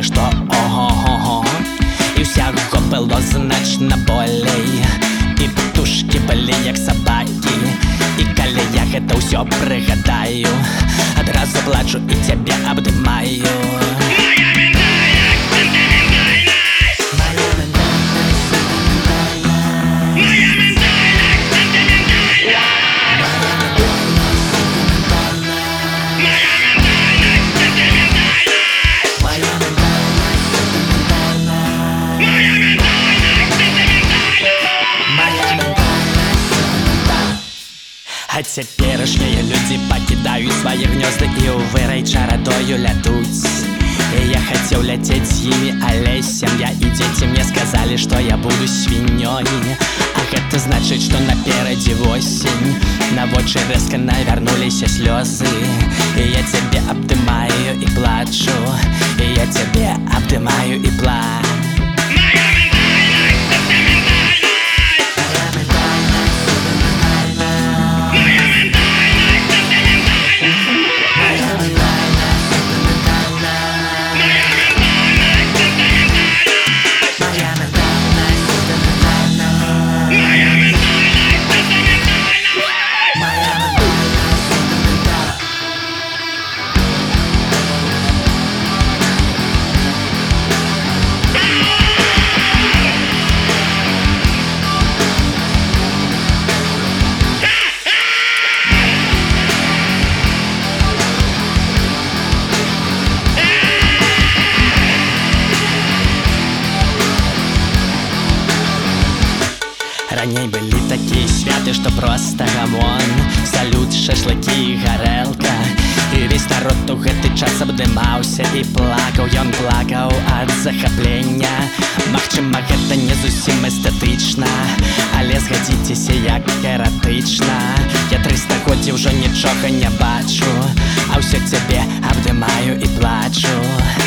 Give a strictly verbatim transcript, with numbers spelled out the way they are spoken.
сказали, што ого-го, і ўсяго было значна болей, і птушкі былі як сабакі. І калі я гэта ўсё прыгадаю, адразу плачу і цябе абдымаю. А цяперашнія людзі пакідаюць свае гнёзды і ў вырай чарадою лядуць. Я хацеў ляцець з імі, але сям'я і дзеці мне сказалі, што я буду свінёй. А гэта значыць, што наперадзе восень. На вочы рэзка навярнуліся слёзы. І я цябе абдымаю і плачу, і я цябе абдымаю і плачу. Раней былі такія святы, што проста гамон, салют, шашлыкі і гарэлка. І весь народ у гэты час абдымаўся і плакаў. Ён плакаў ад захаплення. Магчыма, гэта не зусім эстэтычна, але згадзіцеся, як эратычна. Я трыста годзей ужо нічога не бачу, а ўсё цябе абдымаю і плачу.